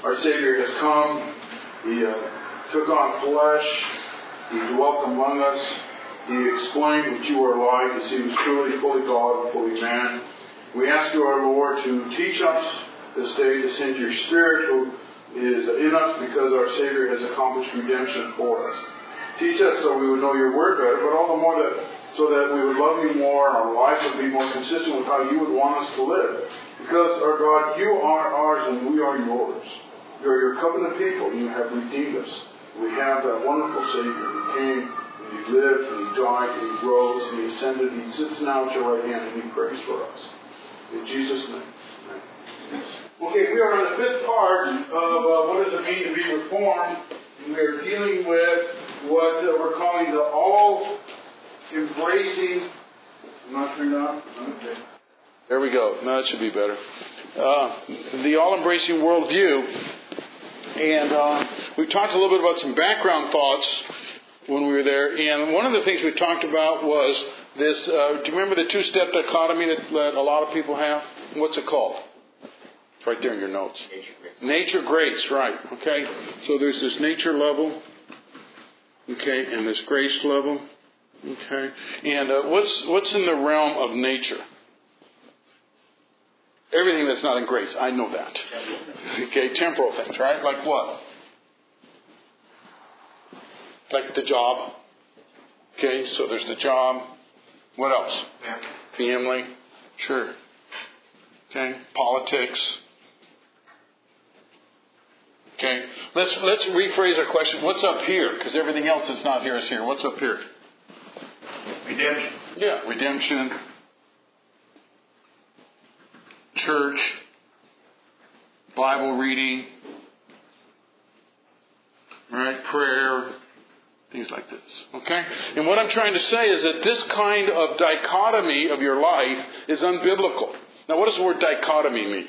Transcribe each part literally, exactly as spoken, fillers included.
our Savior has come. He uh, took on flesh. He dwelt among us. He explained what you are like, as He was truly fully God and fully man. We ask you, our Lord, to teach us this day, to send your Spirit who is in us because our Savior has accomplished redemption for us. Teach us so we would know your word better, but all the more that so that we would love you more, and our life would be more consistent with how you would want us to live. Because, our God, you are ours and we are yours. You are your covenant people, and you have redeemed us. We have that wonderful Savior who came, and He lived, and He died, and He rose, and He ascended, and He sits now at your right hand, and He prays for us. In Jesus' name. Amen. Okay, we are on the fifth part of uh, what does it mean to be reformed. And we are dealing with what uh, we're calling the all-embracing... Not turned on? Okay. There we go. Now that should be better. Uh, the all-embracing worldview. And uh, we talked a little bit about some background thoughts when we were there. And one of the things we talked about was this, uh, do you remember the two-step dichotomy that, that a lot of people have? What's it called? It's right there in your notes. Nature grace. Nature grace, right. Okay. So there's this nature level. Okay. And this grace level. Okay. And uh, what's what's in the realm of nature? Everything that's not in grace. I know that. Okay. Temporal things, right? Like what? Like the job. Okay. So there's the job. What else? Family. Sure. Okay. Politics. Okay. Let's let's rephrase our question. What's up here? Because everything else that's not here is here. What's up here? Redemption. Yeah. Redemption. Church. Bible reading. Right? Prayer. Things like this. Okay? And what I'm trying to say is that this kind of dichotomy of your life is unbiblical. Now, what does the word dichotomy mean?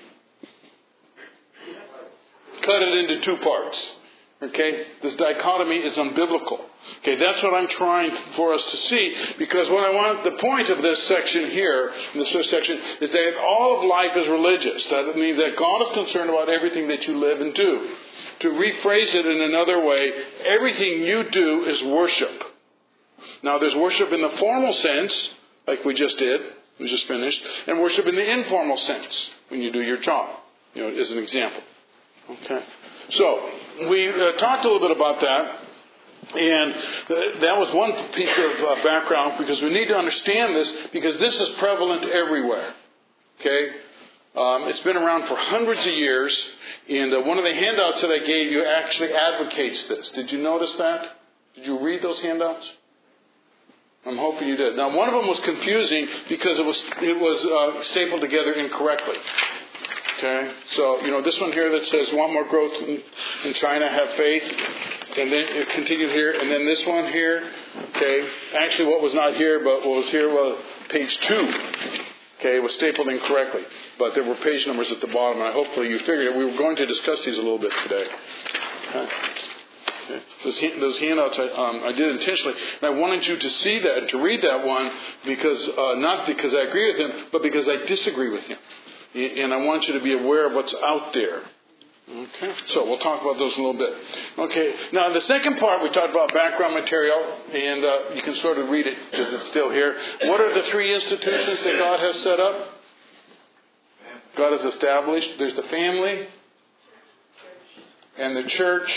Cut it into two parts. Okay? This dichotomy is unbiblical. Okay, that's what I'm trying for us to see, because what I want, the point of this section here, in this first section, is that all of life is religious. That means that God is concerned about everything that you live and do. To rephrase it in another way, everything you do is worship. Now, there's worship in the formal sense, like we just did, we just finished, and worship in the informal sense, when you do your job, you know, as an example. Okay. So, we uh, talked a little bit about that, and th- that was one piece of uh, background, because we need to understand this, because this is prevalent everywhere. Okay? Um, it's been around for hundreds of years, and uh, one of the handouts that I gave you actually advocates this. Did you notice that? Did you read those handouts? I'm hoping you did. Now, one of them was confusing because it was it was uh, stapled together incorrectly. Okay, so, you know, this one here that says, want more growth in, in China, have faith. And then it continued here. And then this one here, okay, actually what was not here, but what was here was page two. Okay, it was stapled incorrectly. But there were page numbers at the bottom, and hopefully you figured it. We were going to discuss these a little bit today. Okay. Okay. Those, those handouts I, um, I did intentionally. And I wanted you to see that and to read that one, because uh, not because I agree with him, but because I disagree with him. And I want you to be aware of what's out there. Okay, so we'll talk about those in a little bit. Okay, now the second part we talked about background material, and uh, you can sort of read it because it's still here. What are the three institutions that God has set up? God has established. There's the family, and the church,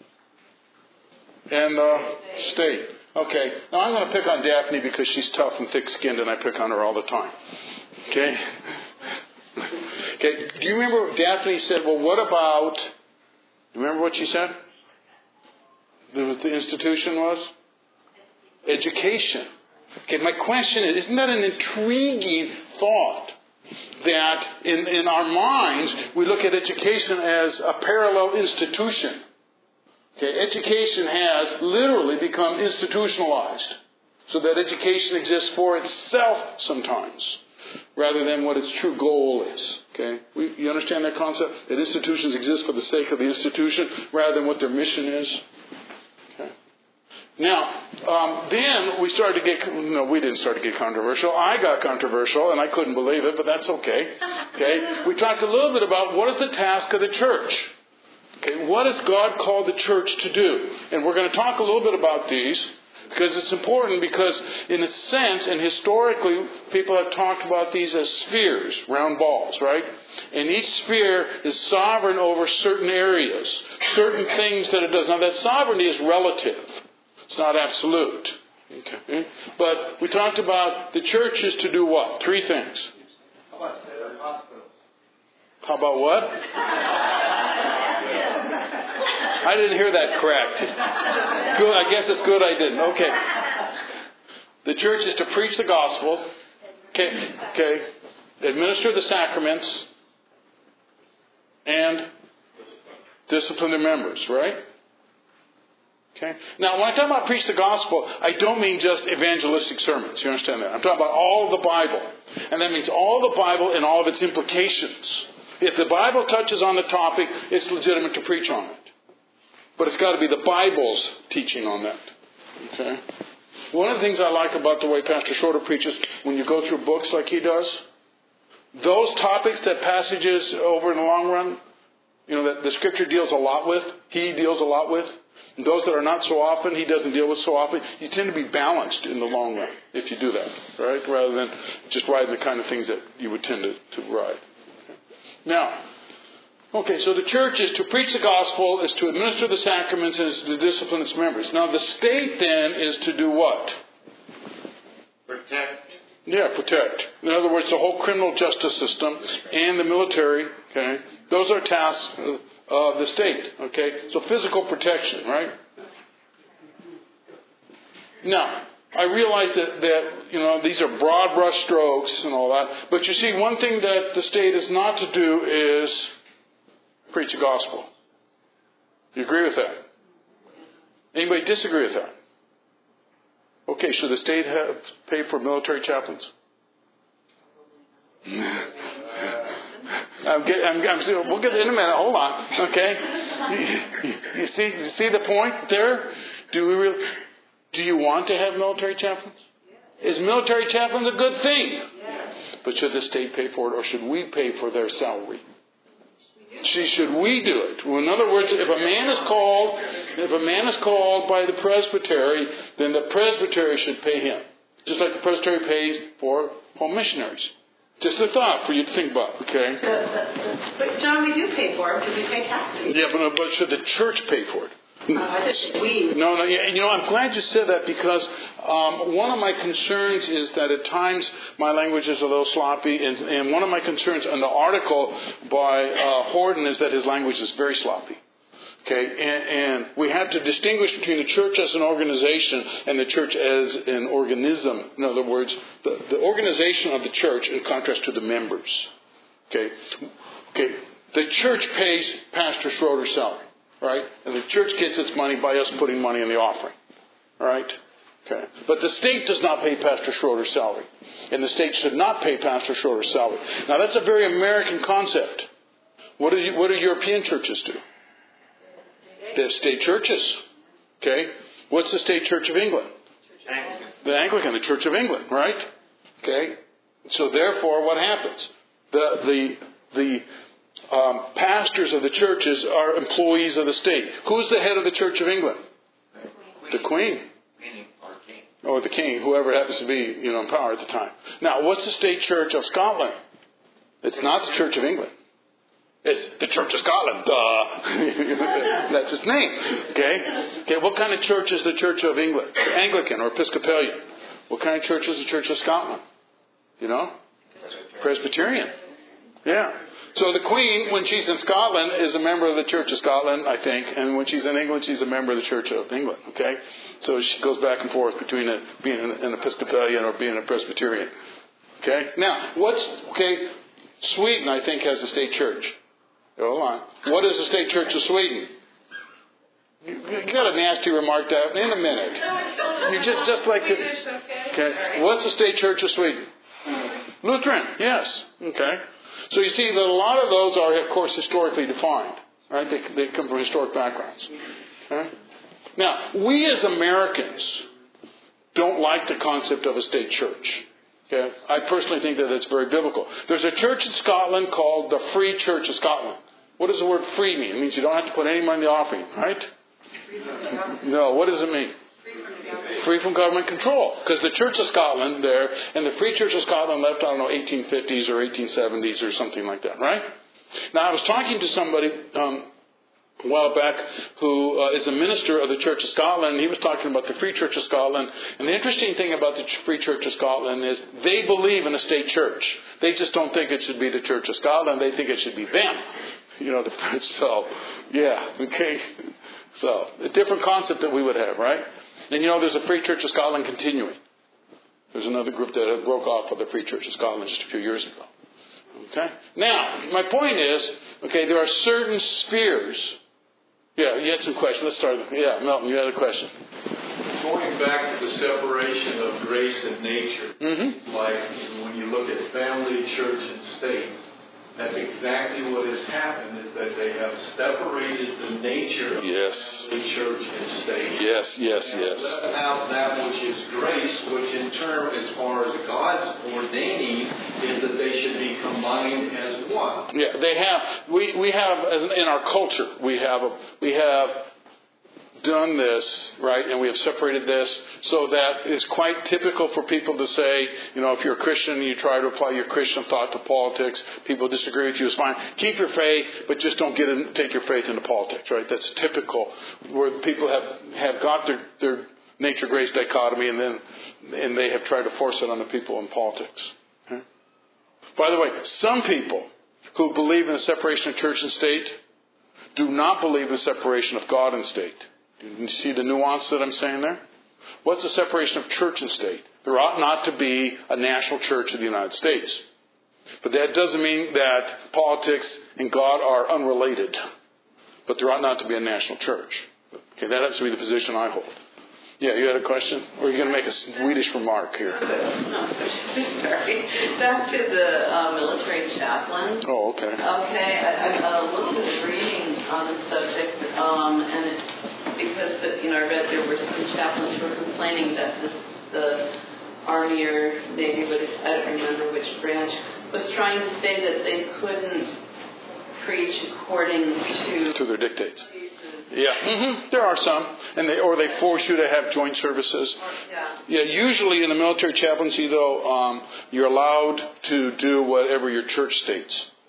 and the state. Okay, now I'm going to pick on Daphne because she's tough and thick-skinned, and I pick on her all the time. Okay. Okay, do you remember Daphne said, well, what about, do you remember what she said? The, the institution was? Education. Okay, my question is, isn't that an intriguing thought? That in, in our minds, we look at education as a parallel institution. Okay, education has literally become institutionalized. So that education exists for itself sometimes, rather than what its true goal is. Okay, we, you understand that concept? That institutions exist for the sake of the institution, rather than what their mission is. Okay. Now, um, then we started to get, no, we didn't start to get controversial. I got controversial, and I couldn't believe it, but that's okay. Okay, we talked a little bit about what is the task of the church. Okay, what has God called the church to do? And we're going to talk a little bit about these because it's important because in a sense, and historically, people have talked about these as spheres, round balls, right? And each sphere is sovereign over certain areas, certain things that it does. Now that sovereignty is relative. It's not absolute. Okay. But we talked about the church is to do what? Three things. How about hospitals? How about what? I didn't hear that correct. Good. I guess it's good I didn't. Okay. The church is to preach the gospel. Okay. Okay. Administer the sacraments. And discipline the members, right? Okay. Now, when I talk about preach the gospel, I don't mean just evangelistic sermons. You understand that? I'm talking about all of the Bible. And that means all the Bible and all of its implications. If the Bible touches on the topic, it's legitimate to preach on it. But it's got to be the Bible's teaching on that. Okay? One of the things I like about the way Pastor Schroeder preaches, when you go through books like he does, those topics that passages over in the long run, you know, that the Scripture deals a lot with, he deals a lot with, and those that are not so often, he doesn't deal with so often, you tend to be balanced in the long run if you do that, right? Rather than just writing the kind of things that you would tend to, to write. Okay. Now, okay, so the church is to preach the gospel, is to administer the sacraments, and is to discipline its members. Now, the state then is to do what? Protect. Yeah, protect. In other words, the whole criminal justice system and the military, okay, those are tasks of the state, okay? So physical protection, right? Now, I realize that, that, you know, these are broad brush strokes and all that, but you see, one thing that the state is not to do is preach the gospel. You agree with that? Anybody disagree with that? Okay, should the state have pay for military chaplains? I'm getting, I'm, I'm, we'll get in a minute. Hold on. Okay. You, you, you see, you see the point there? Do we really, do you want to have military chaplains? Is military chaplains a good thing? But should the state pay for it, or should we pay for their salary? See, should we do it? Well, in other words, if a man is called, if a man is called by the presbytery, then the presbytery should pay him, just like the presbytery pays for home missionaries. Just a thought for you to think about, okay? But John, we do pay for it because we pay taxes. Yeah, but, but should the church pay for it? Uh, I think we. No, no, yeah, you know, I'm glad you said that because um, one of my concerns is that at times my language is a little sloppy, and, and one of my concerns in the article by uh, Horden is that his language is very sloppy. Okay, and, and we have to distinguish between the church as an organization and the church as an organism. In other words, the, the organization of the church in contrast to the members. Okay, okay, the church pays Pastor Schroeder's salary. Right? And the church gets its money by us putting money in the offering. All right? Okay. But the state does not pay Pastor Schroeder's salary. And the state should not pay Pastor Schroeder's salary. Now, that's a very American concept. What do, you, what do European churches do? They have state churches. Okay? What's the state church of England? Anglican. The Anglican, the Church of England, right? Okay? So, therefore, what happens? The, the, the, Um, pastors of the churches are employees of the state. Who's the head of the Church of England? The Queen. Or the King, whoever happens to be, you know, in power at the time. Now, what's the state church of Scotland? It's not the Church of England. It's the Church of Scotland. Duh. That's its name. Okay? Okay, what kind of church is the Church of England? Anglican or Episcopalian. What kind of church is the Church of Scotland? You know? Presbyterian. Yeah. So the Queen, when she's in Scotland, is a member of the Church of Scotland, I think. And when she's in England, she's a member of the Church of England. Okay? So she goes back and forth between a, being an Episcopalian or being a Presbyterian. Okay? Now, what's... Okay, Sweden, I think, has a state church. Hold on. What is the state church of Sweden? You, you got a nasty remark there in a minute. You just, just like... The, okay. What's the state church of Sweden? Lutheran. Yes. Okay. So you see that a lot of those are, of course, historically defined. Right? They, they come from historic backgrounds. Okay? Now, we as Americans don't like the concept of a state church. Okay? I personally think that it's very biblical. There's a church in Scotland called the Free Church of Scotland. What does the word free mean? It means you don't have to put any money in the offering, right? No, what does it mean? Free from government control. Because the Church of Scotland there, and the Free Church of Scotland left, I don't know, eighteen fifties or eighteen seventies or something like that, right? Now, I was talking to somebody um, a while back who uh, is a minister of the Church of Scotland, and he was talking about the Free Church of Scotland. And the interesting thing about the Free Church of Scotland is they believe in a state church. They just don't think it should be the Church of Scotland. They think it should be them. You know, the, so, yeah, okay. So, a different concept that we would have, right? And you know, there's a Free Church of Scotland continuing. There's another group that broke off of the Free Church of Scotland just a few years ago. Okay? Now, my point is, okay, there are certain spheres. Yeah, you had some questions. Let's start. Yeah, Milton, you had a question. Going back to the separation of grace and nature, Mm-hmm. like when you look at family, church, and state, that's exactly what has happened, is that they have separated the nature of Yes. the church and state. Yes, yes, And yes. left out that which is grace, which in turn, as far as God's ordaining, is that they should be combined as one. Yeah, they have. We we have as in our culture. We have a, we have done this, right, and we have separated this so that it's quite typical for people to say, you know, if you're a Christian and you try to apply your Christian thought to politics, people disagree with you, it's fine. Keep your faith, but just don't get in, take your faith into politics, right? That's typical where people have, have got their, their nature-grace dichotomy and then and they have tried to force it on the people in politics. Okay? By the way, some people who believe in the separation of church and state do not believe in the separation of God and state. You see the nuance that I'm saying there? What's the separation of church and state? There ought not to be a national church of the United States. But that doesn't mean that politics and God are unrelated. But there ought not to be a national church. Okay, that has to be the position I hold. Yeah, you had a question? Or are you going to make a Swedish remark here? No, sorry. Back to the uh, military chaplain. Oh, okay. Okay, I, I, a little bit of reading on the subject, um, and it's because, the, you know, I read there were some chaplains who were complaining that this, the Army or Navy, but I don't remember which branch, was trying to say that they couldn't preach according to... To their dictates. Yeah, mm-hmm. There are some, and they or they force you to have joint services. Yeah. Yeah, usually in the military chaplaincy, though, um, you're allowed to do whatever your church states.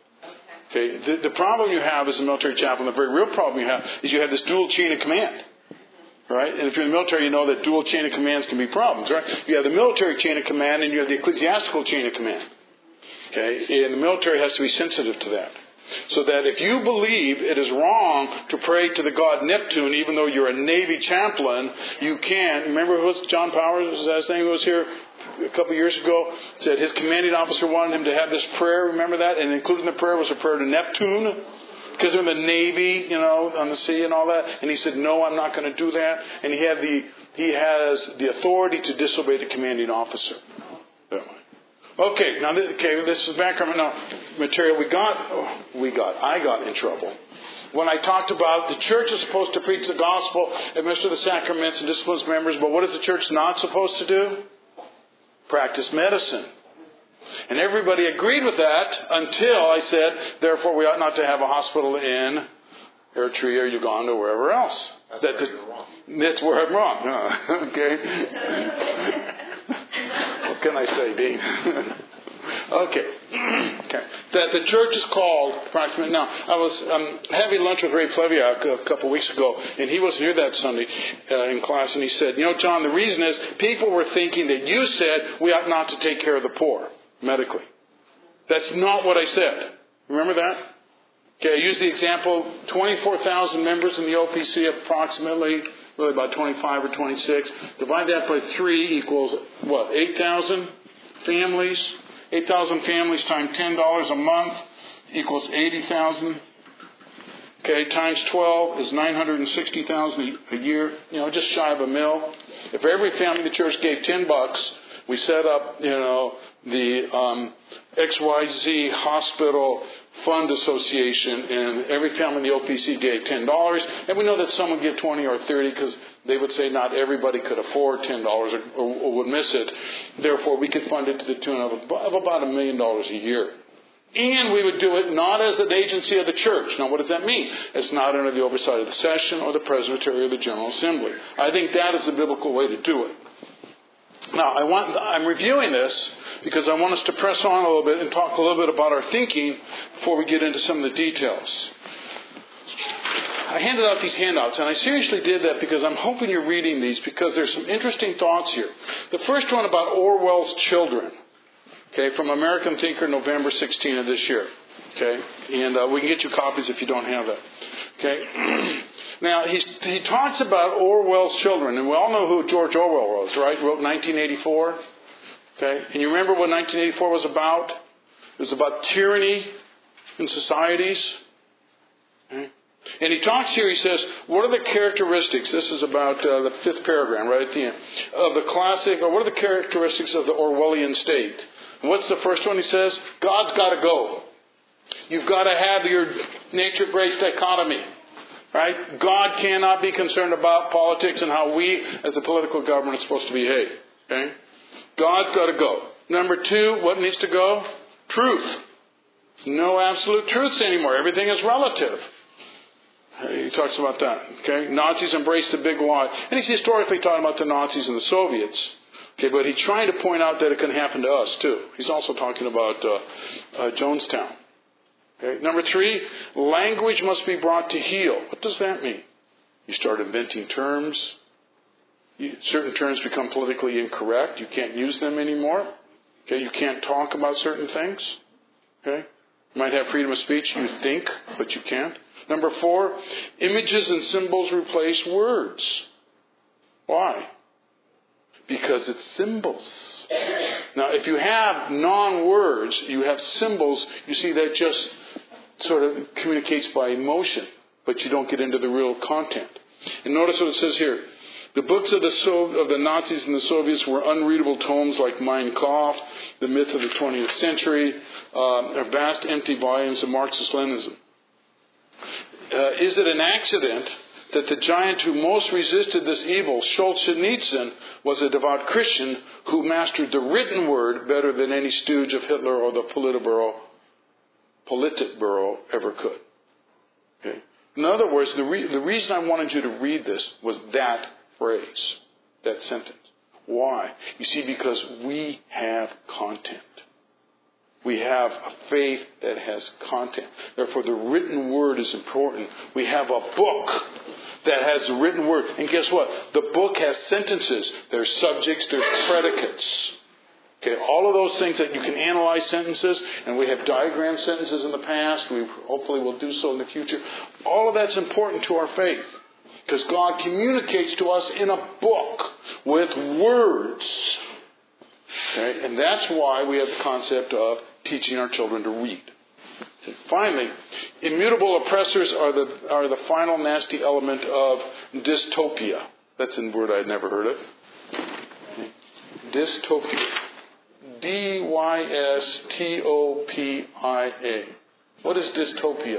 Okay. Okay. The, the problem you have as a military chaplain, the very real problem you have, is you have this dual chain of command. Right? And if you're in the military, you know that dual chain of commands can be problems, right? You have the military chain of command and you have the ecclesiastical chain of command. Okay? And the military has to be sensitive to that. So that if you believe it is wrong to pray to the god Neptune, even though you're a Navy chaplain, you can. Remember what John Powers was saying, who was here a couple of years ago, said his commanding officer wanted him to have this prayer. Remember that? And included in the prayer was a prayer to Neptune, because they're in the Navy, you know, on the sea and all that. And he said, no, I'm not going to do that. And he had the he has the authority to disobey the commanding officer. Okay, now okay, this is background now material. We got, oh, we got, I got in trouble when I talked about the church is supposed to preach the gospel, administer the sacraments, and disciplines members. But what is the church not supposed to do? Practice medicine. And everybody agreed with that until I said, therefore, we ought not to have a hospital in Eritrea, Uganda, or wherever else. That's that where the, you're wrong. That's where I'm wrong. Oh, okay. What can I say, Dean? okay. okay. That the church is called approximately. Now, I was um, having lunch with Ray Pleviak a couple of weeks ago, and he wasn't here that Sunday uh, in class, and he said, you know, John, the reason is people were thinking that you said we ought not to take care of the poor medically. That's not what I said. Remember that? Okay, I used the example, twenty-four thousand members in the O P C approximately, really about twenty-five or twenty-six. Divide that by three equals, what, eight thousand families? eight thousand families times ten dollars a month equals eighty thousand. Okay, times twelve is nine hundred sixty thousand a year, you know, just shy of a mil. If every family in the church gave ten bucks, we set up, you know, the um, X Y Z Hospital Fund Association, and every family in the O P C gave ten dollars. And we know that some would give twenty or thirty because they would say not everybody could afford ten dollars or, or, or would miss it. Therefore, we could fund it to the tune of, of about a million dollars a year. And we would do it not as an agency of the church. Now, what does that mean? It's not under the oversight of the session or the presbytery or the General Assembly. I think that is the biblical way to do it. Now, I want, I'm reviewing this because I want us to press on a little bit and talk a little bit about our thinking before we get into some of the details. I handed out these handouts, and I seriously did that because I'm hoping you're reading these because there's some interesting thoughts here. The first one about Orwell's children, okay, from American Thinker, November sixteenth of this year, okay, and uh, we can get you copies if you don't have that, okay. Now, he's, he talks about Orwell's children, and we all know who George Orwell was, right? He wrote nineteen eighty-four, okay, and you remember what nineteen eighty-four was about? It was about tyranny in societies, okay? And he talks here, he says, what are the characteristics, this is about uh, the fifth paragraph right at the end, of the classic, or what are the characteristics of the Orwellian state? And what's the first one he says? God's got to go. You've got to have your nature-based dichotomy, right? God cannot be concerned about politics and how we, as the political government, are supposed to behave, okay? God's got to go. Number two, what needs to go? Truth. No absolute truths anymore. Everything is relative. He talks about that. Okay, Nazis embraced the big lie, and he's historically talking about the Nazis and the Soviets. Okay, but he's trying to point out that it can happen to us too. He's also talking about uh, uh, Jonestown. Okay, number three, language must be brought to heel. What does that mean? You start inventing terms. You, certain terms become politically incorrect. You can't use them anymore. Okay, you can't talk about certain things. Okay, you might have freedom of speech. You think, but you can't. Number four, images and symbols replace words. Why? Because it's symbols. Now, if you have non-words, you have symbols, you see that just sort of communicates by emotion, but you don't get into the real content. And notice what it says here. The books of the, so- of the Nazis and the Soviets were unreadable tomes like Mein Kampf, The Myth of the twentieth Century, uh, vast empty volumes of Marxist-Leninism. Uh, is it an accident that the giant who most resisted this evil, Solzhenitsyn, was a devout Christian who mastered the written word better than any stooge of Hitler or the Politburo, Politburo ever could? Okay. In other words, the, re- the reason I wanted you to read this was that phrase, that sentence. Why? You see, because we have content. We have a faith that has content. Therefore, the written word is important. We have a book that has the written word. And guess what? The book has sentences. There's subjects. There's predicates. Okay, all of those things that you can analyze sentences, and we have diagrammed sentences in the past. We hopefully will do so in the future. All of that's important to our faith. Because God communicates to us in a book with words. Okay, and that's why we have the concept of teaching our children to read. Okay, finally, immutable oppressors are the are the final nasty element of dystopia. That's a word I'd never heard of. Okay. Dystopia. D Y S T O P I A. What is dystopia?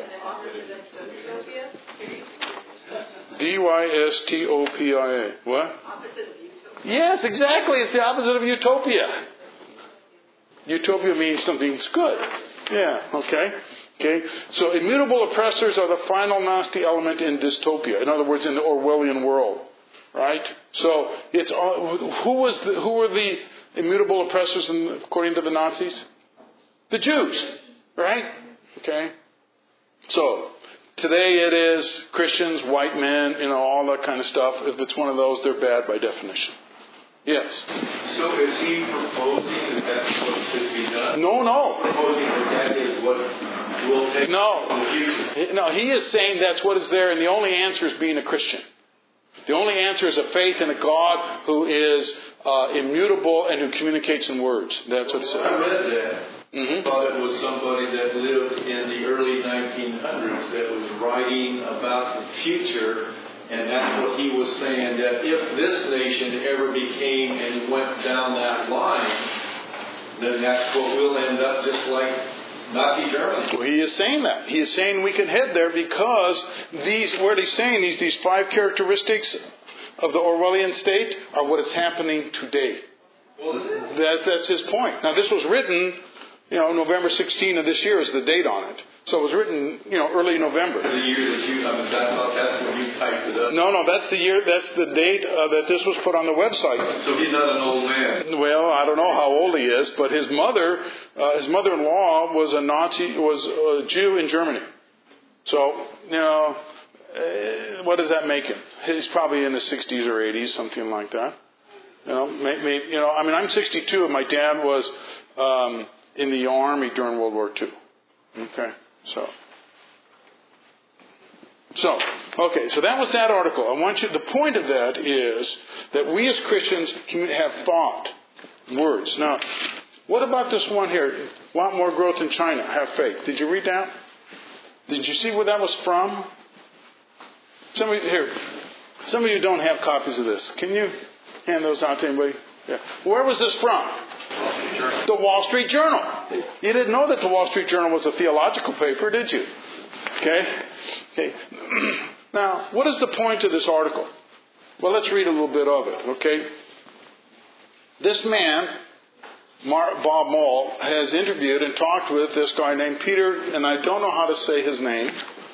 D Y S T O P I A. What? Yes, exactly. It's the opposite of utopia. Utopia means something's good. Yeah, okay. Okay. So immutable oppressors are the final nasty element in dystopia. In other words, in the Orwellian world. Right? So it's who was the, who were the immutable oppressors in, according to the Nazis? The Jews. Right? Okay. So today it is Christians, white men, you know, all that kind of stuff. If it's one of those, they're bad by definition. Yes. So is he proposing that that's what should be done? No, no. Proposing that that is what will take no. in the future? No, he is saying that's what is there, and the only answer is being a Christian. The only answer is a faith in a God who is uh, immutable and who communicates in words. That's what it says. I read that. Mm-hmm. I thought it was somebody that lived in the early nineteen hundreds that was writing about the future. And that's what he was saying, that if this nation ever became and went down that line, then that's what we'll end up just like Nazi Germany. Well, he is saying that. He is saying we can head there because these, what he's saying, these, these five characteristics of the Orwellian state are what is happening today. Well, it is. That, that's his point. Now, this was written You know, November sixteenth of this year is the date on it. So it was written, you know, early November. The year that you, I mean, I thought that's when you typed it up. No, no, that's the year, that's the date uh, that this was put on the website. So he's not an old man. Well, I don't know how old he is, but his mother, uh, his mother-in-law was a Nazi, was a Jew in Germany. So, you know, uh, what does that make him? He's probably in his sixties or eighties, something like that. You know, maybe, you know, I mean, I'm sixty-two, and my dad was um, in the Army during World War Two. Okay, so. So, okay, so that was that article. I want you, the point of that is that we as Christians can have thought, words. Now, what about this one here? Want more growth in China, have faith. Did you read that? Did you see where that was from? Some of you, here, some of you don't have copies of this. Can you hand those out to anybody? Yeah. Where was this from? The Wall Street Journal. You didn't know that the Wall Street Journal was a theological paper, did you? Okay? Okay. Now, what is the point of this article? Well, let's read a little bit of it, okay? This man, Mark, Bob Moll, has interviewed and talked with this guy named Peter, and I don't know how to say his name.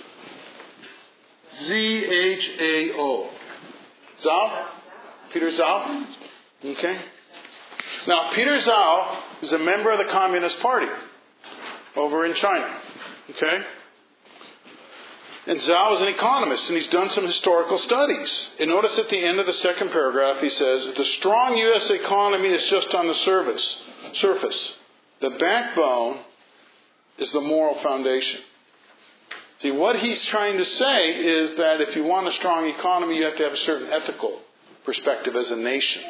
Z H A O. Zhao? Peter Zhao? Okay. Now, Peter Zhao is a member of the Communist Party over in China. Okay? And Zhao is an economist, and he's done some historical studies. And notice at the end of the second paragraph, he says, the strong U S economy is just on the surface. surface. The backbone is the moral foundation. See, what he's trying to say is that if you want a strong economy, you have to have a certain ethical perspective as a nation.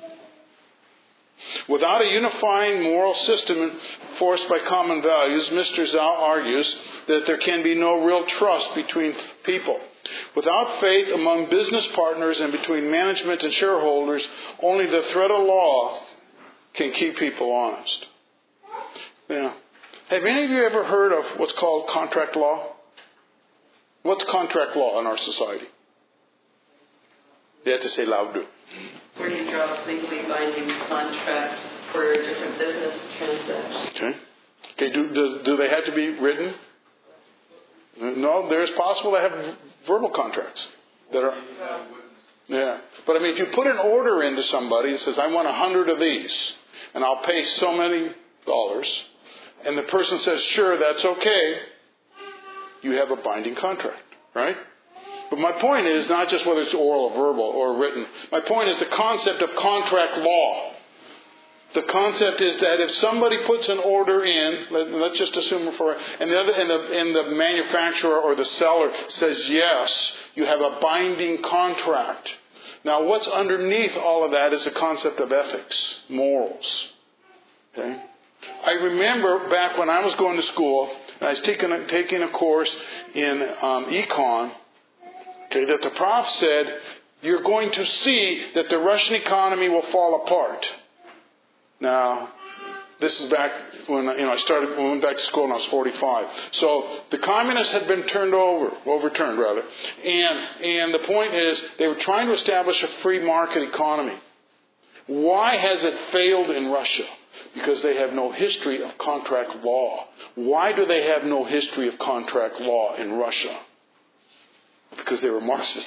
Without a unifying moral system enforced by common values, Mister Zhao argues that there can be no real trust between people. Without faith among business partners and between management and shareholders, only the threat of law can keep people honest. Yeah. Have any of you ever heard of what's called contract law? What's contract law in our society? You have to say louder. Where do you draw up legally binding contracts for different business transactions? Okay. Okay. Do do, do they have to be written? No. There's possible to have verbal contracts that are. Yeah. But I mean, if you put an order into somebody that says, "I want a hundred of these, and I'll pay so many dollars," and the person says, "Sure, that's okay," you have a binding contract, right? But my point is not just whether it's oral or verbal or written. My point is the concept of contract law. The concept is that if somebody puts an order in, let, let's just assume for, and the, other, and, the, and the manufacturer or the seller says yes, you have a binding contract. Now, what's underneath all of that is the concept of ethics, morals. Okay? I remember back when I was going to school, and I was taking a, taking a course in um, econ. Okay, that the prof said, you're going to see that the Russian economy will fall apart. Now, this is back when you know I started, when I went back to school when I was forty-five. So the communists had been turned over, overturned rather. And, and the point is, they were trying to establish a free market economy. Why has it failed in Russia? Because they have no history of contract law. Why do they have no history of contract law in Russia? Because they were Marxists.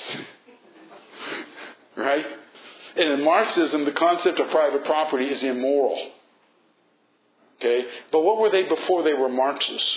Right? And in Marxism, the concept of private property is immoral. Okay? But what were they before they were Marxists?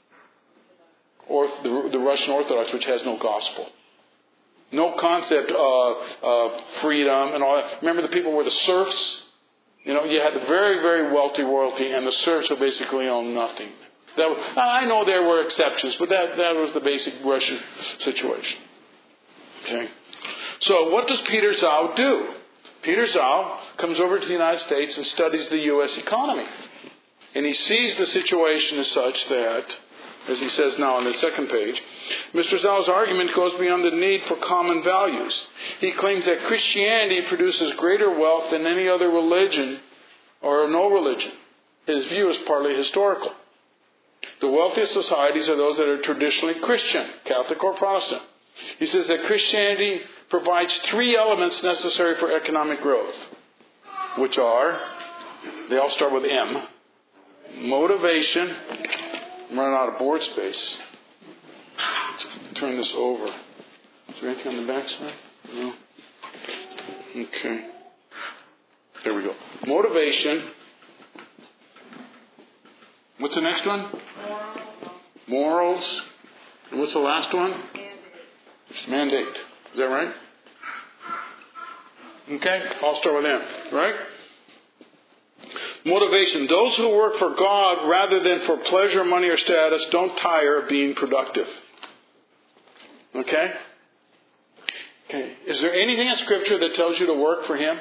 Or the, the Russian Orthodox, which has no gospel. No concept of, of freedom and all that. Remember the people were the serfs? You know, you had the very, very wealthy royalty, and the serfs who basically owned nothing. That was, I know there were exceptions, but that, that was the basic Russian situation. Okay. So what does Peter Zhao do? Peter Zhao comes over to the United States and studies the U S economy. And he sees the situation as such that, as he says now on the second page, Mister Zhao's argument goes beyond the need for common values. He claims that Christianity produces greater wealth than any other religion or no religion. His view is partly historical. The wealthiest societies are those that are traditionally Christian, Catholic or Protestant. He says that Christianity provides three elements necessary for economic growth, which are, they all start with M, Motivation. I'm running out of board space. Let's turn this over. Is there anything on the back side? No. Okay. There we go. Motivation. What's the next one? Morals. And what's the last one? Mandate. Is that right? Okay. I'll start with them. Right? Motivation. Those who work for God rather than for pleasure, money, or status don't tire of being productive. Okay? Okay. Is there anything in Scripture that tells you to work for Him?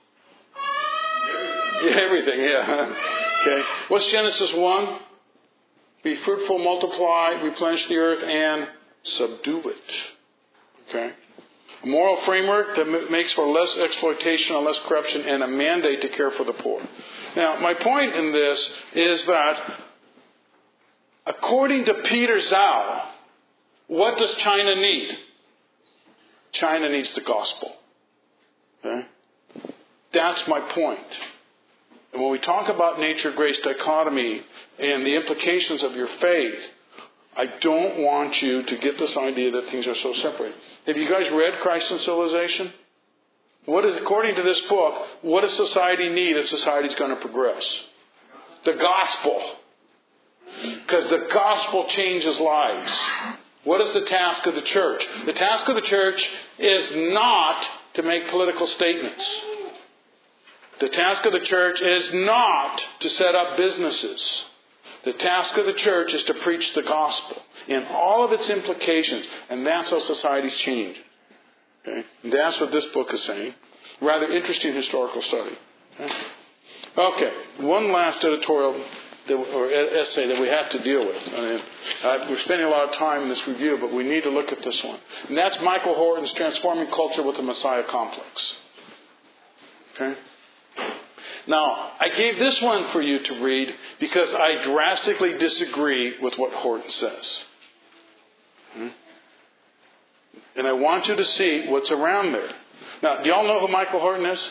Yeah, everything, yeah. Okay. What's Genesis one? Be fruitful, multiply, replenish the earth, and subdue it. Okay. A moral framework that makes for less exploitation and less corruption, and a mandate to care for the poor. Now, my point in this is that according to Peter Zhao, what does China need? China needs the gospel. Okay? That's my point. And when we talk about nature-grace dichotomy and the implications of your faith, I don't want you to get this idea that things are so separate. Have you guys read Christ and Civilization? What is, according to this book, what does society need if society's going to progress? The gospel. Because the gospel changes lives. What is the task of the church? The task of the church is not to make political statements. The task of the church is not to set up businesses. The task of the church is to preach the gospel in all of its implications. And that's how societies change. Okay? And that's what this book is saying. Rather interesting historical study. Okay, okay. One last editorial that, or essay that we have to deal with. I mean, uh, we're spending a lot of time in this review, but we need to look at this one. And that's Michael Horton's Transforming Culture with the Messiah Complex. Okay? Now, I gave this one for you to read because I drastically disagree with what Horton says. Hmm? And I want you to see what's around there. Now, do y'all know who Michael Horton is?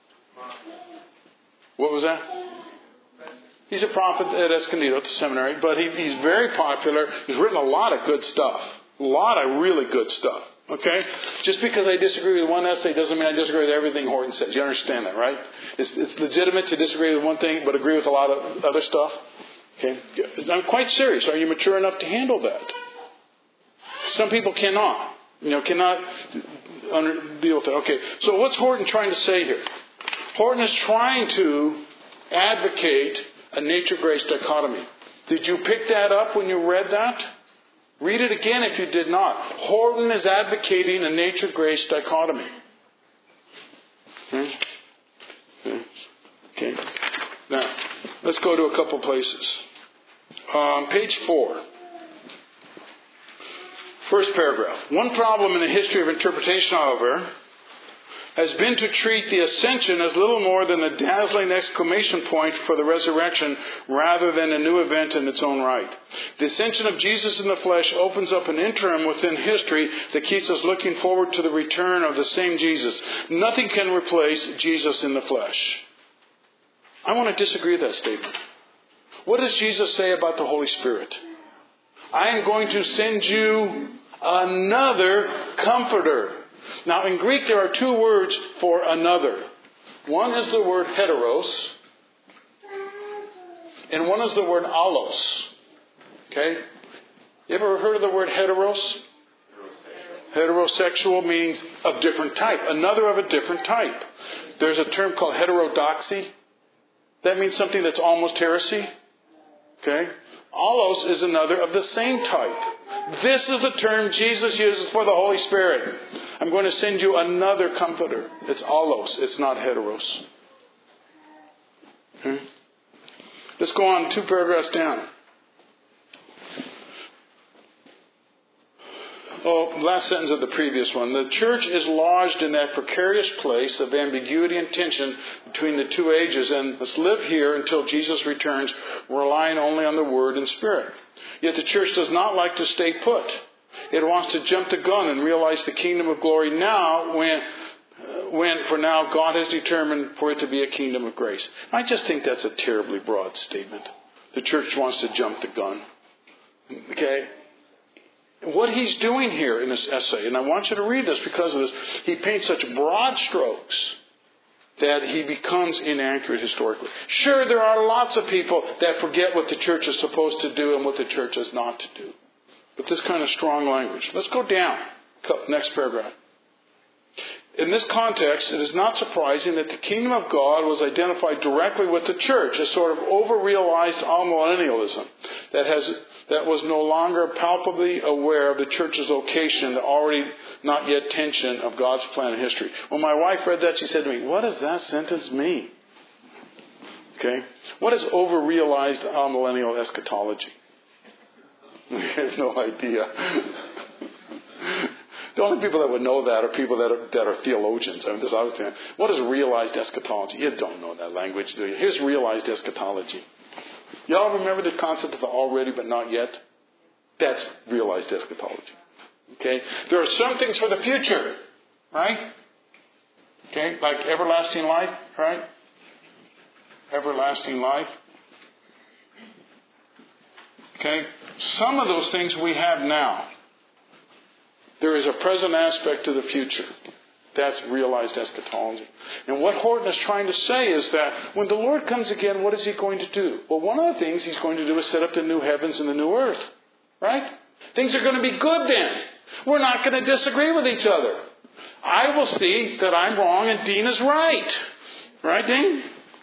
What was that? He's a prophet at Escondido, at the seminary, but he, he's very popular. He's written a lot of good stuff. A lot of really good stuff. Okay? Just because I disagree with one essay doesn't mean I disagree with everything Horton says. You understand that, right? It's, it's legitimate to disagree with one thing, but agree with a lot of other stuff. Okay? I'm quite serious. Are you mature enough to handle that? Some people cannot. You know, cannot under, deal with it. Okay, so what's Horton trying to say here? Horton is trying to advocate a nature-grace dichotomy. Did you pick that up when you read that? Read it again if you did not. Horton is advocating a nature-grace dichotomy. Okay. okay. Now, let's go to a couple places. Um, page four. First paragraph. One problem in the history of interpretation, however, has been to treat the ascension as little more than a dazzling exclamation point for the resurrection rather than a new event in its own right. The ascension of Jesus in the flesh opens up an interim within history that keeps us looking forward to the return of the same Jesus. Nothing can replace Jesus in the flesh. I want to disagree with that statement. What does Jesus say about the Holy Spirit? I am going to send you another comforter. Now, in Greek, there are two words for another. One is the word heteros, and one is the word allos. Okay? You ever heard of the word heteros? Heterosexual means of different type. Another of a different type. There's a term called heterodoxy. That means something that's almost heresy. Okay? Allos is another of the same type. This is the term Jesus uses for the Holy Spirit. I'm going to send you another comforter. It's allos. It's not heteros. Okay? Let's go on two paragraphs down. Oh, last sentence of the previous one. The church is lodged in that precarious place of ambiguity and tension between the two ages and must live here until Jesus returns, relying only on the Word and Spirit. Yet the church does not like to stay put. It wants to jump the gun and realize the kingdom of glory now when, when for now God has determined for it to be a kingdom of grace. I just think that's a terribly broad statement. the church wants to jump the gun. Okay? What he's doing here in this essay, and I want you to read this because of this, he paints such broad strokes that he becomes inaccurate historically. Sure, there are lots of people that forget what the church is supposed to do and what the church is not to do. But this kind of strong language. Let's go down. Next paragraph. In this context, it is not surprising that the kingdom of God was identified directly with the church, a sort of over-realized amillennialism that has that was no longer palpably aware of the church's location, the already not yet tension of God's plan in history. When my wife read that, she said to me, "What does that sentence mean?" Okay, what is over-realized amillennial eschatology? I have no idea. The only people that would know that are people that are, that are theologians. I mean, this I would think. What is realized eschatology? You don't know that language, do you? Here's realized eschatology. Y'all remember the concept of the already but not yet? That's realized eschatology. Okay? There are some things for the future, right? Okay? Like everlasting life, right? Everlasting life. Okay? Some of those things we have now. There is a present aspect to the future. That's realized eschatology. And what Horton is trying to say is that when the Lord comes again, what is He going to do? Well, one of the things He's going to do is set up the new heavens and the new earth. Right? Things are going to be good then. We're not going to disagree with each other. I will see that I'm wrong and Dean is right. Right, Dean?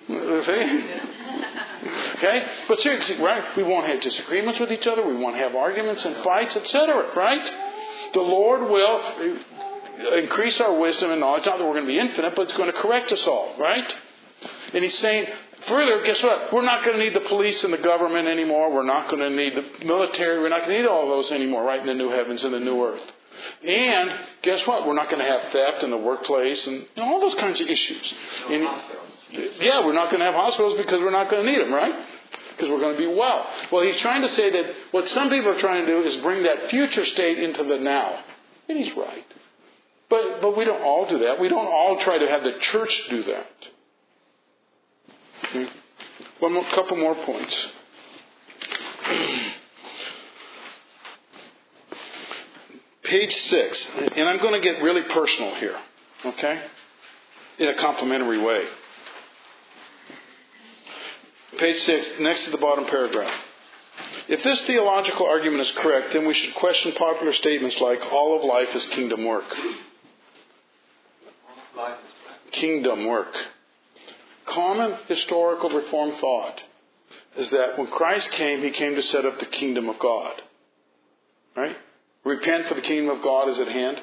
Okay? But seriously, right? We won't have disagreements with each other. We won't have arguments and fights, et cetera. Right? The Lord will increase our wisdom and knowledge. Not that we're going to be infinite, but it's going to correct us all, right? And He's saying, further, guess what? We're not going to need the police and the government anymore. We're not going to need the military. We're not going to need all those anymore, right? In the new heavens and the new earth. And guess what? We're not going to have theft in the workplace and you know, all those kinds of issues. No and, hospitals. Yeah, we're not going to have hospitals because we're not going to need them, right? Because we're going to be well. Well, he's trying to say that what some people are trying to do is bring that future state into the now. And he's right. But but we don't all do that. We don't all try to have the church do that. Okay. One more, couple more points. Page six. And I'm going to get really personal here. Okay? In a complimentary way. Page six, next to the bottom paragraph. If this theological argument is correct, then we should question popular statements like all of life is kingdom work. Kingdom work. Common historical Reformed thought is that when Christ came, He came to set up the kingdom of God. Right? Repent, for the kingdom of God is at hand.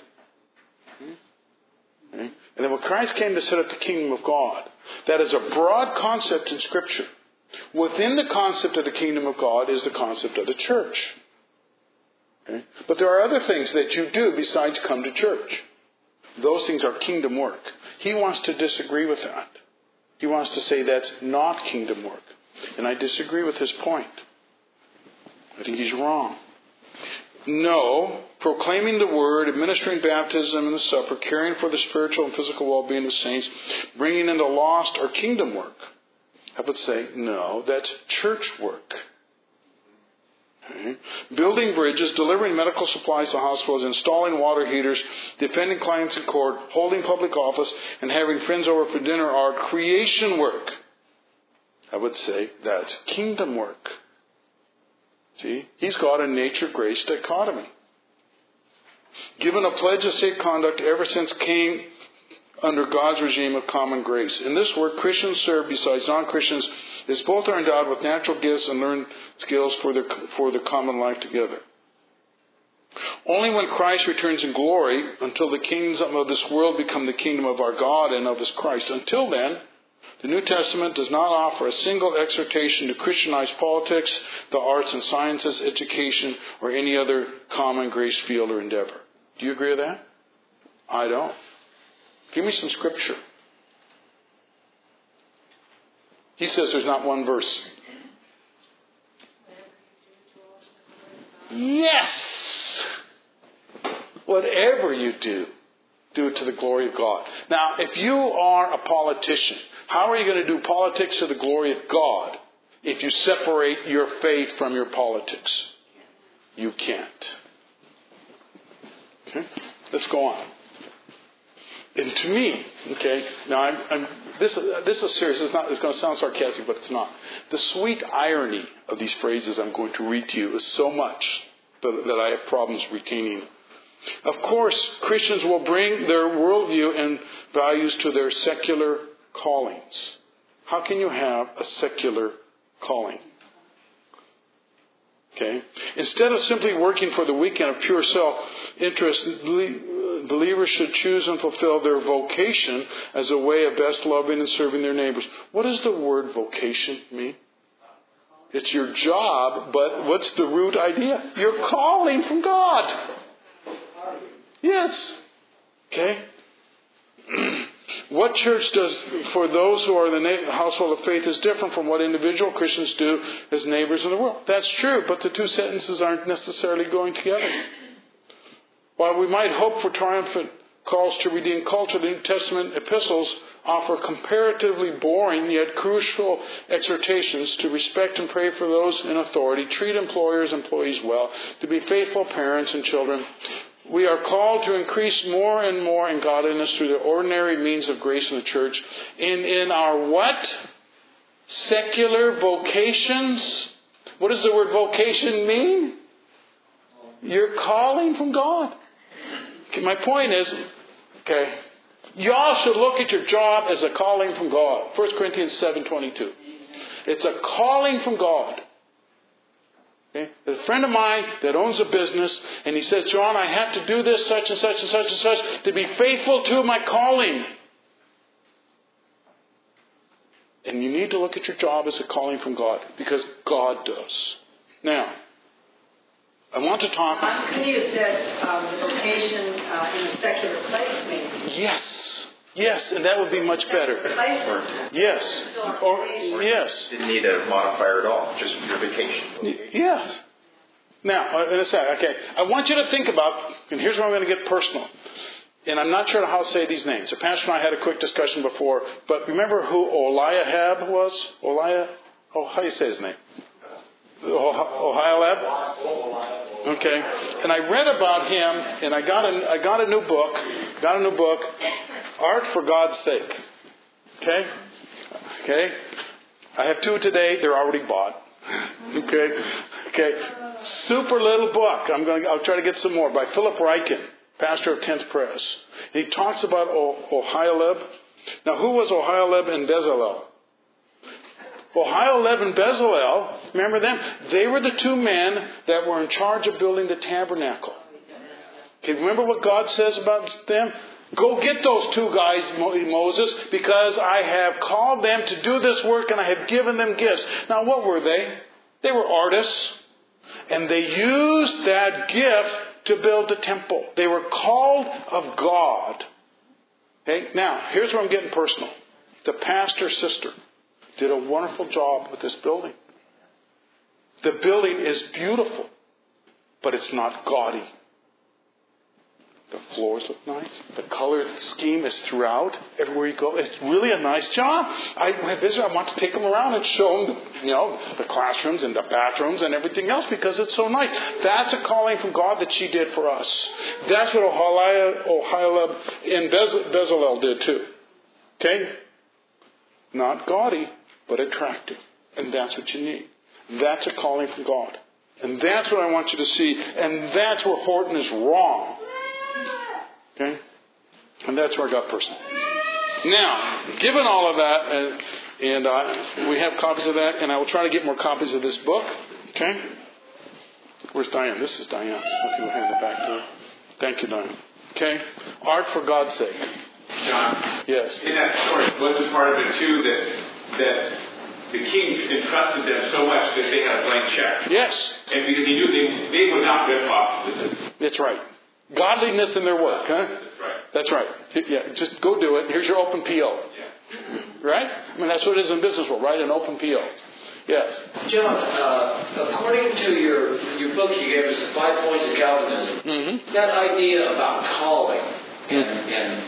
Okay. And then when Christ came to set up the kingdom of God, that is a broad concept in Scripture. Within the concept of the kingdom of God is the concept of the church. Okay? But there are other things that you do besides come to church. Those things are kingdom work. He wants to disagree with that. He wants to say that's not kingdom work. And I disagree with his point. I think he's wrong. No, proclaiming the word, administering baptism and the supper, caring for the spiritual and physical well-being of the saints, bringing in the lost are kingdom work. I would say, no, that's church work. Okay. Building bridges, delivering medical supplies to hospitals, installing water heaters, defending clients in court, holding public office, and having friends over for dinner are creation work. I would say that's kingdom work. See, he's got a nature-grace dichotomy. Given a pledge of safe conduct ever since came under God's regime of common grace. In this work, Christians serve, besides non-Christians, as both are endowed with natural gifts and learned skills for their, for the common life together. Only when Christ returns in glory, until the kingdoms of this world become the kingdom of our God and of His Christ. Until then, the New Testament does not offer a single exhortation to Christianize politics, the arts and sciences, education, or any other common grace field or endeavor. Do you agree with that? I don't. Give me some scripture. He says there's not one verse. Yes! Whatever you do, do it to the glory of God. Now, if you are a politician, how are you going to do politics to the glory of God if you separate your faith from your politics. You can't. Okay? Let's go on. And to me, okay, now I'm, I'm this this is serious. It's not. It's going to sound sarcastic, but it's not. The sweet irony of these phrases I'm going to read to you is so much that, that I have problems retaining. Of course, Christians will bring their worldview and values to their secular callings. How can you have a secular calling? Okay? Instead of simply working for the weekend of pure self-interest, believers should choose and fulfill their vocation as a way of best loving and serving their neighbors. What does the word vocation mean? It's your job, but what's the root idea? You're calling from God. Yes. Okay? What church does for those who are in the household of faith is different from what individual Christians do as neighbors in the world. That's true, but the two sentences aren't necessarily going together. While we might hope for triumphant calls to redeem culture, the New Testament epistles offer comparatively boring yet crucial exhortations to respect and pray for those in authority, treat employers and employees well, to be faithful parents and children. We are called to increase more and more in godliness through the ordinary means of grace in the church. In, in our what? Secular vocations. What does the word vocation mean? You're calling from God. Okay, my point is, okay, y'all should look at your job as a calling from God. First Corinthians seven twenty-two. It's a calling from God. Okay? There's a friend of mine that owns a business, and he says, John, I have to do this, such and such and such and such, to be faithful to my calling. And you need to look at your job as a calling from God, because God does. Now, I want to talk... Can you have said um, the vocation uh, in a secular place means? Yes. Yes, and that would be much better. Yes. Or, yes. Didn't need a modifier at all, just your vacation. Yes. Now, in a second, okay, I want you to think about, and here's where I'm going to get personal. And I'm not sure how to say these names. The pastor and I had a quick discussion before, but remember who Eliahab was? Eliah? Oh, how do you say his name? Oholiab? Okay. And I read about him, and I got a, I got a new book, got a new book, Art for God's Sake. Okay? Okay? I have two today. They're already bought. Okay? Okay. Super little book. I'm going to, I'll try to get some more. By Philip Ryken, pastor of tenth Press. He talks about Oholiab. Now, who was Oholiab and Bezalel? Oholiab and Bezalel, remember them? They were the two men that were in charge of building the tabernacle. Okay, remember what God says about them? Go get those two guys, Moses, because I have called them to do this work and I have given them gifts. Now, what were they? They were artists. And they used that gift to build the temple. They were called of God. Okay? Now, here's where I'm getting personal. The pastor's sister did a wonderful job with this building. The building is beautiful, but it's not gaudy. The floors look nice. The color scheme is throughout. Everywhere you go, it's really a nice job. I, my visitor, I want to take them around and show them, you know, the classrooms and the bathrooms and everything else because it's so nice. That's a calling from God that she did for us. That's what Oholiab and Bez- Bezalel did too. Okay? Not gaudy, but attractive. And that's what you need. That's a calling from God. And that's what I want you to see. And that's where Horton is wrong. Okay? And that's where I got personal. Now, given all of that, and, and uh, we have copies of that, and I will try to get more copies of this book. Okay? Where's Diane? This is Diane. If you hand it back to her. Thank you, Diane. Okay? Art for God's sake. John? Yes. In that story, wasn't part of it too that that the king entrusted them so much that they had a blank check? Yes. And because he knew they, they would not rip off the system. That's right. Godliness in their work, huh? That's right. That's right. Yeah, just go do it. Here's your open P O. Yeah. Right? I mean, that's what it is in business world, right? An open P O. Yes. John, uh, according to your your book, you gave us five points of Calvinism. Mm-hmm. That idea about calling and, and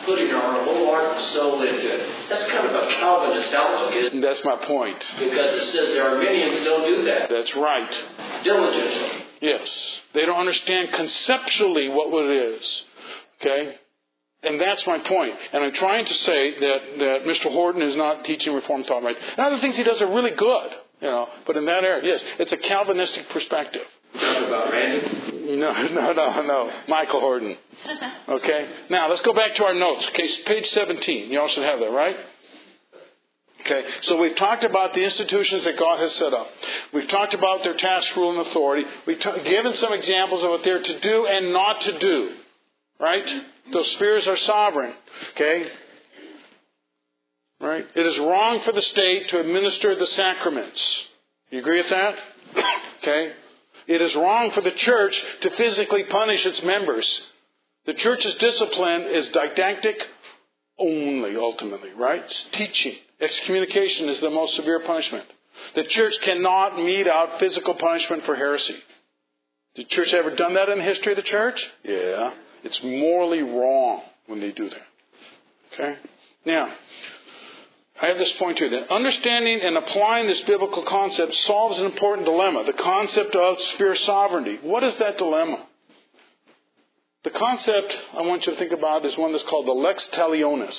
putting our whole heart and soul into it. That's kind of a Calvinist outlook, isn't it? That's my point. Because it says the Arminians don't do that. That's right. Diligently. Yes. They don't understand conceptually what it is. Okay? And that's my point. And I'm trying to say that, that Mister Horton is not teaching Reformed thought right. And other things he does are really good, you know. But in that area, yes, it's a Calvinistic perspective. Talk about Randy? No, no, no, no. Michael Horton. Okay? Now, let's go back to our notes. Okay, page seventeen. You all should have that, right? Okay, so we've talked about the institutions that God has set up. We've talked about their task, rule, and authority. We've t- given some examples of what they're to do and not to do. Right? Those spheres are sovereign. Okay? Right? It is wrong for the state to administer the sacraments. You agree with that? Okay? It is wrong for the church to physically punish its members. The church's discipline is didactic only, ultimately, right? It's teaching. Excommunication is the most severe punishment. The church cannot mete out physical punishment for heresy. Did the church ever done that in the history of the church? Yeah. It's morally wrong when they do that. Okay? Now, I have this point here. That understanding and applying this biblical concept solves an important dilemma. The concept of sphere sovereignty. What is that dilemma? The concept I want you to think about is one that's called the lex talionis.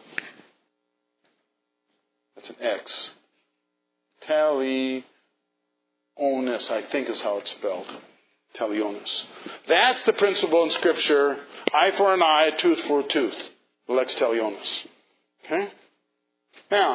That's an X. Talionis, I think is how it's spelled. Talionis. That's the principle in Scripture. Eye for an eye, a tooth for a tooth. The lex talionis. Okay? Now,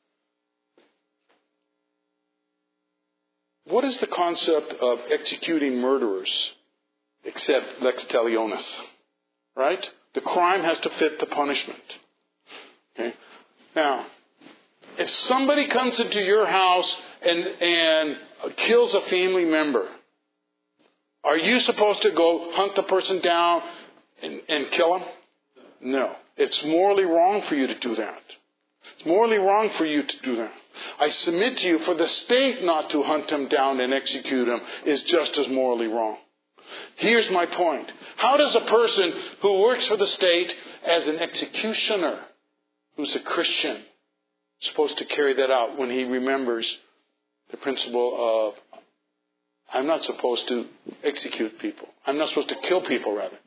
what is the concept of executing murderers except lex talionis? Right? The crime has to fit the punishment. Okay? Now, if somebody comes into your house and, and kills a family member, are you supposed to go hunt the person down and, and kill him? No. It's morally wrong for you to do that. It's morally wrong for you to do that. I submit to you, for the state not to hunt him down and execute him is just as morally wrong. Here's my point. How does a person who works for the state as an executioner, who's a Christian, supposed to carry that out when he remembers the principle of, I'm not supposed to execute people. I'm not supposed to kill people, rather.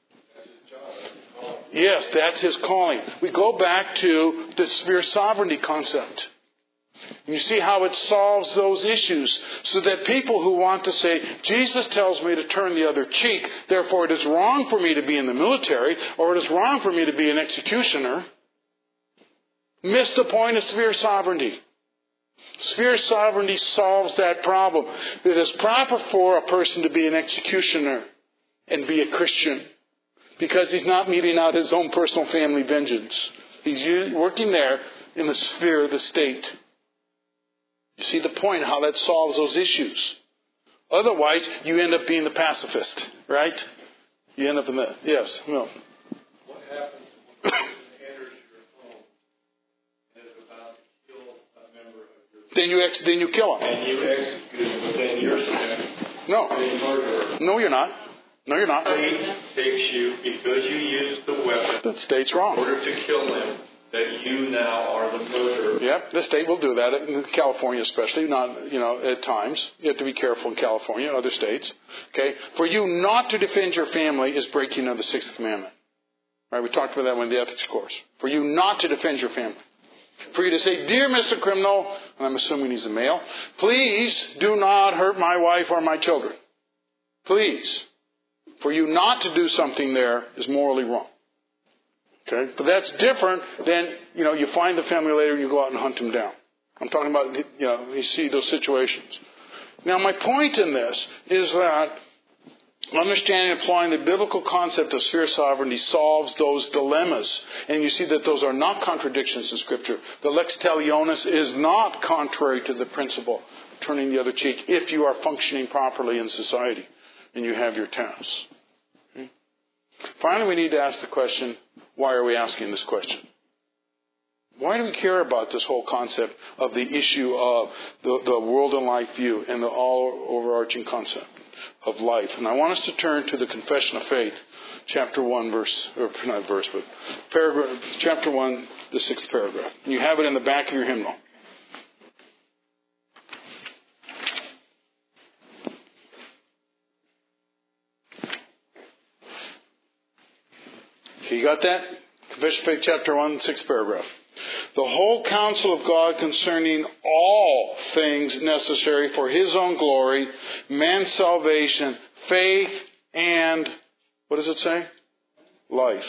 Yes, that's his calling. We go back to the sphere sovereignty concept. You see how it solves those issues, so that people who want to say, Jesus tells me to turn the other cheek, therefore it is wrong for me to be in the military, or it is wrong for me to be an executioner, miss the point of sphere sovereignty. Sphere sovereignty solves that problem. It is proper for a person to be an executioner and be a Christian, because he's not meting out his own personal family vengeance. He's working there in the sphere of the state. You see the point, how that solves those issues. Otherwise, you end up being the pacifist, right? You end up in the... Yes, no. What happens when a person enters your home and is about to kill a member of your family? Then you, ex- then you kill him. And you execute him within your stand. No. A murderer. No, you're not. No, you're not. The state takes you because you used the weapon The state's wrong. in order to kill him, that you now are the murderer. Yep, the state will do that, in California especially, not, you know, at times. You have to be careful in California, other states. Okay? For you not to defend your family is breaking of the Sixth Commandment. Right? We talked about that one in the ethics course. For you not to defend your family. For you to say, dear Mister Criminal, and I'm assuming he's a male, please do not hurt my wife or my children. Please. For you not to do something there is morally wrong. Okay? But that's different than, you know, you find the family later and you go out and hunt them down. I'm talking about, you know, you see those situations. Now, my point in this is that understanding and applying the biblical concept of sphere sovereignty solves those dilemmas. And you see that those are not contradictions in Scripture. The lex talionis is not contrary to the principle of turning the other cheek if you are functioning properly in society and you have your tasks. Okay? Finally, we need to ask the question, why are we asking this question? Why do we care about this whole concept of the issue of the, the world and life view and the all overarching concept? of life. And I want us to turn to the Confession of Faith, chapter one, verse, or not verse, but paragraph, chapter one, the sixth paragraph. You have it in the back of your hymnal. Okay, you got that? Confession of Faith, chapter one, sixth paragraph. The whole counsel of God concerning all things necessary for His own glory, man's salvation, faith, and, what does it say? Life.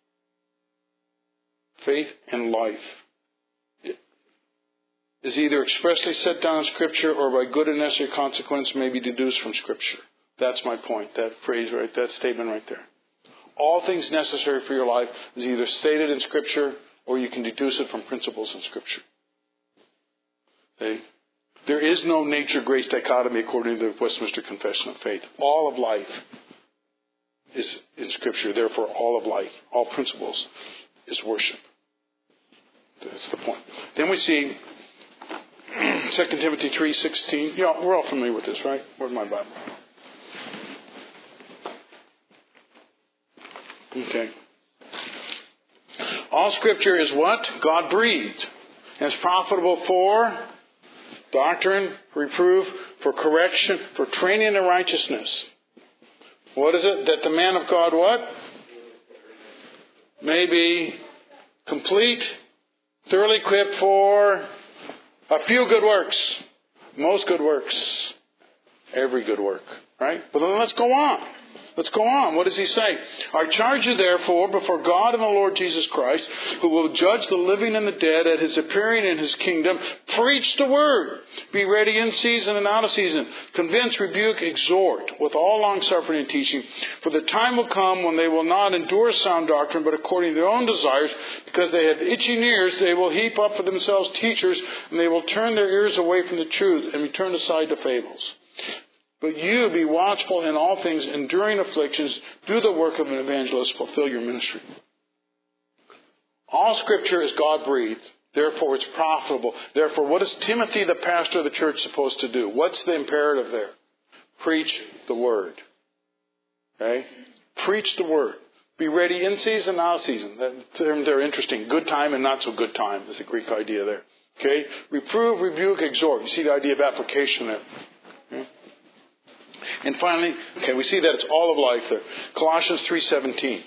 Faith and life. It is either expressly set down in Scripture or by good and necessary consequence may be deduced from Scripture. That's my point, that phrase right, that statement right there. All things necessary for your life is either stated in Scripture or you can deduce it from principles in Scripture. Okay? There is no nature-grace dichotomy according to the Westminster Confession of Faith. All of life is in Scripture. Therefore, all of life, all principles, is worship. That's the point. Then we see Second Timothy three sixteen. You know, we're all familiar with this, right? Where's my Bible? Okay. All Scripture is what? God-breathed. And is profitable for doctrine, reproof, for correction, for training in righteousness. What is it? That the man of God what? May be complete, thoroughly equipped for a few good works. Most good works. Every good work. Right? But then let's go on. Let's go on. What does he say? I charge you therefore before God and the Lord Jesus Christ, who will judge the living and the dead at His appearing in His kingdom, preach the word. Be ready in season and out of season. Convince, rebuke, exhort with all longsuffering and teaching. For the time will come when they will not endure sound doctrine, but according to their own desires, because they have itching ears, they will heap up for themselves teachers, and they will turn their ears away from the truth and return aside to fables. But you be watchful in all things, enduring afflictions, do the work of an evangelist, fulfill your ministry. All Scripture is God-breathed. Therefore, it's profitable. Therefore, what is Timothy, the pastor of the church, supposed to do? What's the imperative there? Preach the Word. Okay? Preach the Word. Be ready in season, out of season. That terms are interesting. Good time and not so good time is the Greek idea there. Okay? Reprove, rebuke, exhort. You see the idea of application there. Okay? And finally, okay, we see that it's all of life there. Colossians three seventeen.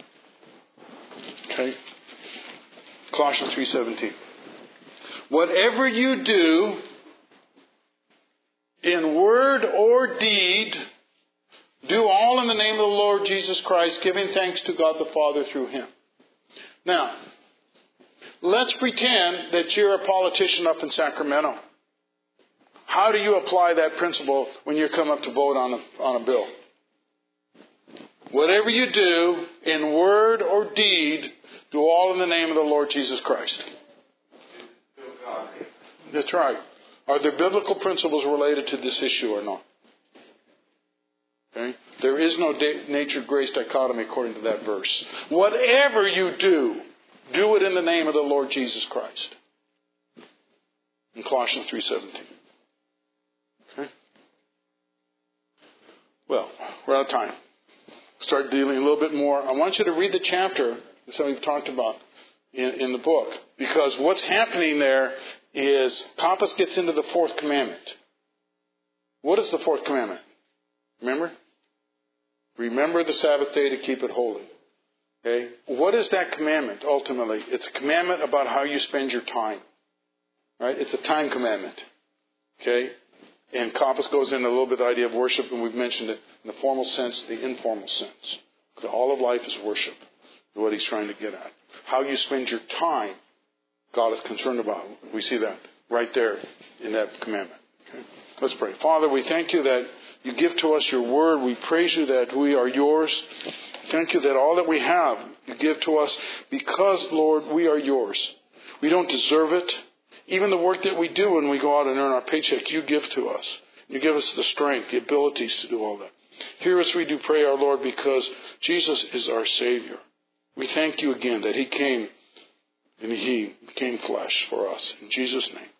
Okay? Colossians three seventeen. Whatever you do, in word or deed, do all in the name of the Lord Jesus Christ, giving thanks to God the Father through Him. Now, let's pretend that you're a politician up in Sacramento. How do you apply that principle when you come up to vote on a, on a bill? Whatever you do, in word or deed, do all in the name of the Lord Jesus Christ. That's right. Are there biblical principles related to this issue or not? Okay? There is no da- nature-grace dichotomy according to that verse. Whatever you do, do it in the name of the Lord Jesus Christ. In Colossians three seventeen. Okay? Well, we're out of time. Start dealing a little bit more. I want you to read the chapter that we've talked about in, in the book. Because what's happening there is Papas gets into the fourth commandment. What is the fourth commandment? Remember? Remember the Sabbath day to keep it holy. Okay? What is that commandment ultimately? It's a commandment about how you spend your time. Right? It's a time commandment. Okay? And Papas goes into a little bit of the idea of worship, and we've mentioned it in the formal sense, the informal sense. Because all of life is worship, is what he's trying to get at. How you spend your time, God is concerned about. We see that right there in that commandment. Okay? Let's pray. Father, we thank you that you give to us your word. We praise you that we are yours. Thank you that all that we have you give to us because, Lord, we are yours. We don't deserve it. Even the work that we do when we go out and earn our paycheck, you give to us. You give us the strength, the abilities to do all that. Hear us, we do pray, our Lord, because Jesus is our Savior. We thank you again that He came and He became flesh for us. In Jesus' name.